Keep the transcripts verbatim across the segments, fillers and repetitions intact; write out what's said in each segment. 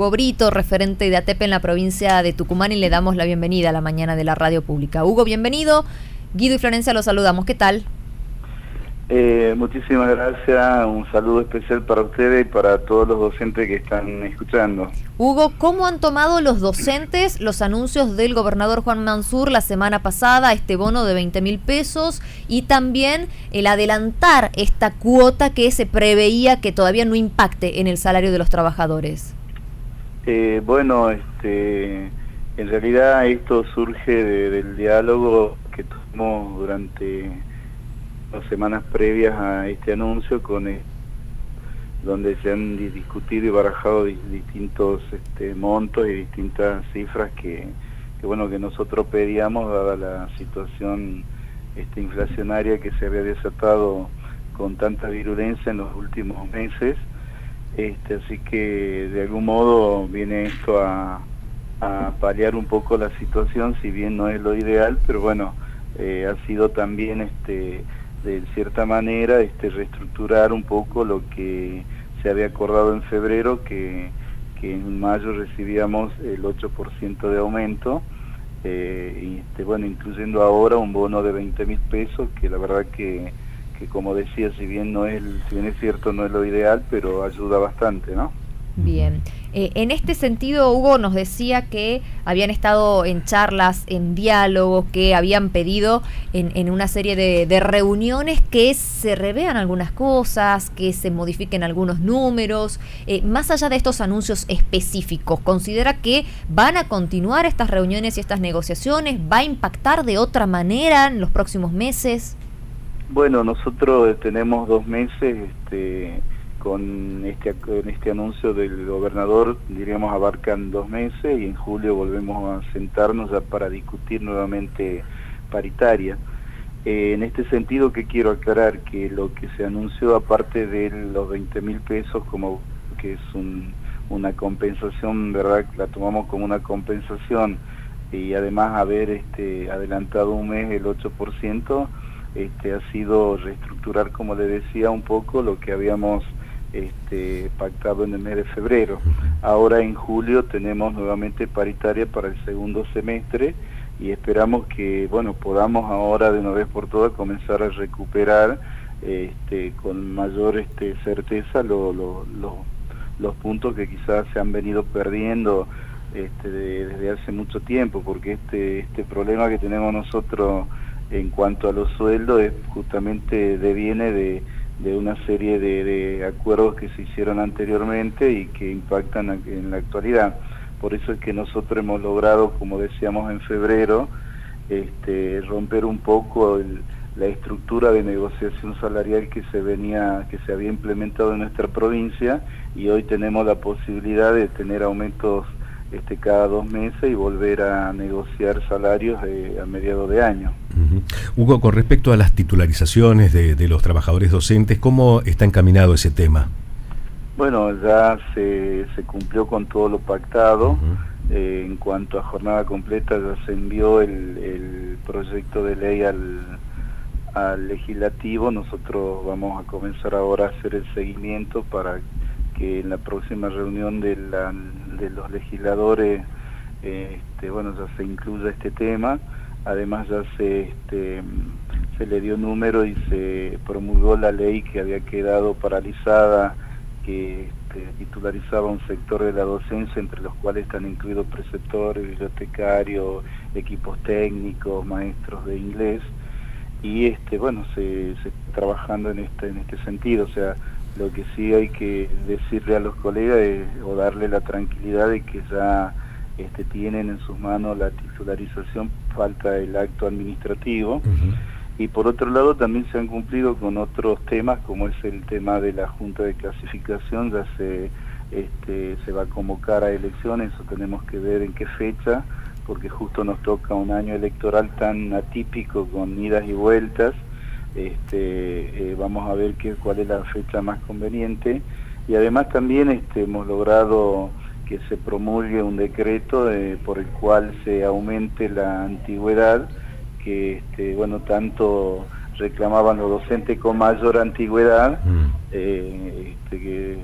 Hugo Brito, referente de ATEP en la provincia de Tucumán, y le damos la bienvenida a la mañana de la radio pública. Hugo, bienvenido. Guido y Florencia los saludamos. ¿Qué tal? Eh, muchísimas gracias, un saludo especial para ustedes y para todos los docentes que están escuchando. Hugo, ¿cómo han tomado los docentes los anuncios del gobernador Juan Mansur la semana pasada, este bono de veinte mil pesos y también el adelantar esta cuota que se preveía que todavía no impacte en el salario de los trabajadores? Eh, bueno, este, en realidad esto surge de, del diálogo que tuvimos durante las semanas previas a este anuncio, con el, donde se han discutido y barajado di, distintos este, montos y distintas cifras que, que bueno que nosotros pedíamos dada la situación este, inflacionaria que se había desatado con tanta virulencia en los últimos meses. Este, así que de algún modo viene esto a, a paliar un poco la situación, si bien no es lo ideal, pero bueno, eh, ha sido también este de cierta manera este reestructurar un poco lo que se había acordado en febrero, que, que en mayo recibíamos el ocho por ciento de aumento, eh, y este, bueno, incluyendo ahora un bono de veinte mil pesos, que la verdad que, que como decía, si bien no es, si bien es cierto no es lo ideal, pero ayuda bastante, ¿no? Bien. Eh, en este sentido, Hugo nos decía que habían estado en charlas, en diálogos, que habían pedido en, en una serie de, de reuniones que se revean algunas cosas, que se modifiquen algunos números. Eh, más allá de estos anuncios específicos, ¿considera que van a continuar estas reuniones y estas negociaciones? ¿Va a impactar de otra manera en los próximos meses? Bueno, nosotros tenemos dos meses este con este, con este anuncio del gobernador, diríamos abarcan dos meses, y en julio volvemos a sentarnos ya para discutir nuevamente paritaria. Eh, en este sentido, que quiero aclarar que lo que se anunció, aparte de los veinte mil pesos, como que es un, una compensación, ¿verdad? La tomamos como una compensación, y además haber este, adelantado un mes el ocho por ciento, este, ha sido reestructurar, como le decía, un poco lo que habíamos Este, pactado en el mes de febrero. Ahora en julio tenemos nuevamente paritaria para el segundo semestre, y esperamos que bueno podamos ahora de una vez por todas comenzar a recuperar este, con mayor este, certeza lo, lo, lo, los puntos que quizás se han venido perdiendo este, de, desde hace mucho tiempo, porque este, este problema que tenemos nosotros en cuanto a los sueldos es justamente deviene de de una serie de, de acuerdos que se hicieron anteriormente y que impactan en la actualidad. Por eso es que nosotros hemos logrado, como decíamos en febrero, este, romper un poco el, la estructura de negociación salarial que se venía, que se había implementado en nuestra provincia, y hoy tenemos la posibilidad de tener aumentos este, cada dos meses y volver a negociar salarios de, a mediados de año. Uh-huh. Hugo, con respecto a las titularizaciones de, de los trabajadores docentes, ¿cómo está encaminado ese tema? Bueno, ya se, se cumplió con todo lo pactado. Uh-huh. eh, en cuanto a jornada completa, ya se envió el, el proyecto de ley al, al legislativo. Nosotros vamos a comenzar ahora a hacer el seguimiento para que en la próxima reunión de, la, de los legisladores eh, este, bueno, ya se incluya este tema. Además ya se, este, se le dio número y se promulgó la ley que había quedado paralizada, que este, titularizaba un sector de la docencia, entre los cuales están incluidos preceptores, bibliotecarios, equipos técnicos, maestros de inglés, y este, bueno, se, se está trabajando en este, en este sentido. O sea, lo que sí hay que decirle a los colegas es, o darle la tranquilidad de que ya Este, tienen en sus manos la titularización, falta el acto administrativo. Uh-huh. Y por otro lado también se han cumplido con otros temas, como es el tema de la Junta de Clasificación. Ya se, este, se va a convocar a elecciones, eso tenemos que ver en qué fecha, porque justo nos toca un año electoral tan atípico, con idas y vueltas. Este, eh, vamos a ver qué, cuál es la fecha más conveniente. Y además también este, hemos logrado que se promulgue un decreto de, por el cual se aumente la antigüedad, que este, bueno, tanto reclamaban los docentes con mayor antigüedad, mm. eh, este, que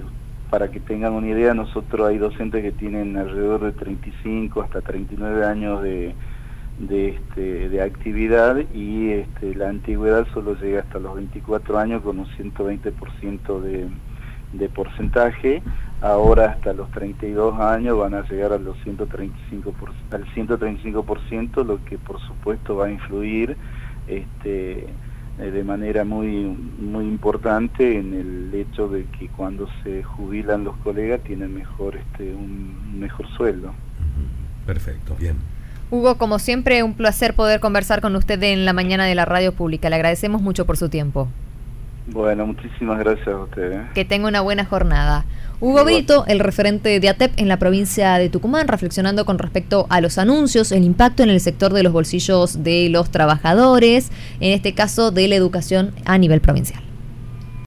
para que tengan una idea, nosotros hay docentes que tienen alrededor de treinta y cinco hasta treinta y nueve años de, de, este, de actividad, y este, la antigüedad solo llega hasta los veinticuatro años con un ciento veinte por ciento de, de porcentaje. Ahora hasta los treinta y dos años van a llegar a los ciento treinta y cinco por ciento, al ciento treinta y cinco por ciento, lo que por supuesto va a influir este, de manera muy muy importante en el hecho de que cuando se jubilan los colegas tienen mejor este un mejor sueldo. Perfecto, bien. Hugo, como siempre, un placer poder conversar con usted en la mañana de la radio pública. Le agradecemos mucho por su tiempo. Bueno, muchísimas gracias a ustedes. Que tenga una buena jornada. Hugo Brito, el referente de A T E P en la provincia de Tucumán, reflexionando con respecto a los anuncios, el impacto en el sector de los bolsillos de los trabajadores, en este caso de la educación a nivel provincial.